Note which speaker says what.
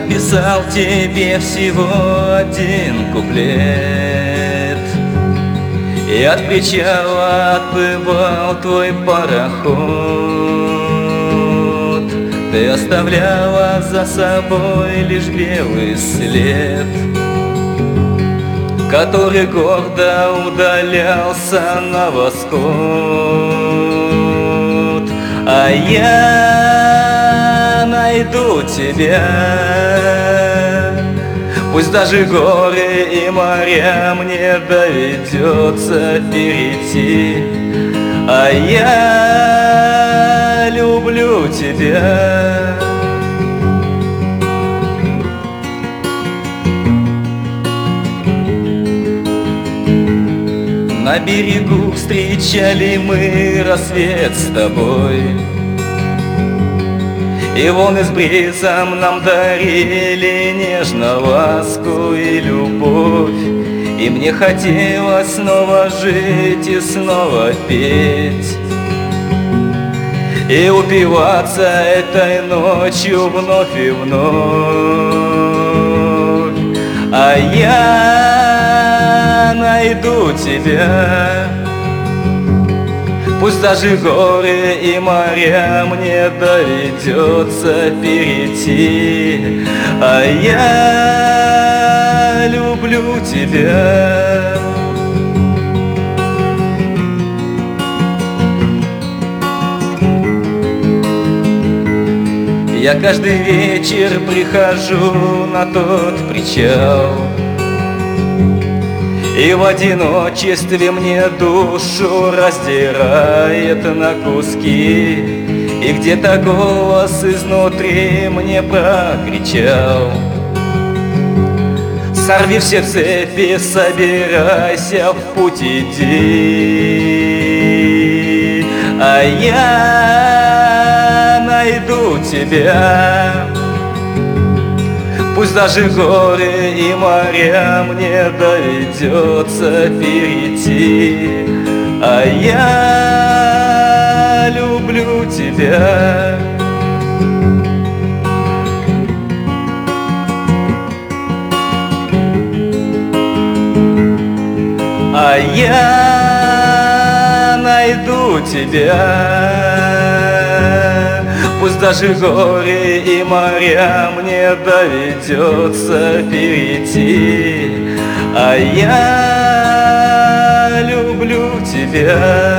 Speaker 1: написал тебе всего один куплет, и от причала отплывал твой пароход. Ты оставляла за собой лишь белый след, который гордо удалялся на восход. А я найду тебя, пусть даже горы и моря мне доведется перейти. А я люблю тебя. На берегу встречали мы рассвет с тобой, и волны с бризом нам дарили нежно ласку и любовь. И мне хотелось снова жить и снова петь, и упиваться этой ночью вновь и вновь. А я найду тебя, пусть даже горы и моря мне доведется перейти. А я люблю тебя. Я каждый вечер прихожу на тот причал, и в одиночестве мне душу раздирает на куски. И где-то голос изнутри мне прокричал: сорви все цепи, собирайся, в путь иди. А я найду тебя, пусть даже горы и моря мне доведется перейти. А я люблю тебя. А я найду тебя, пусть даже горы и моря мне доведется перейти. А я люблю тебя.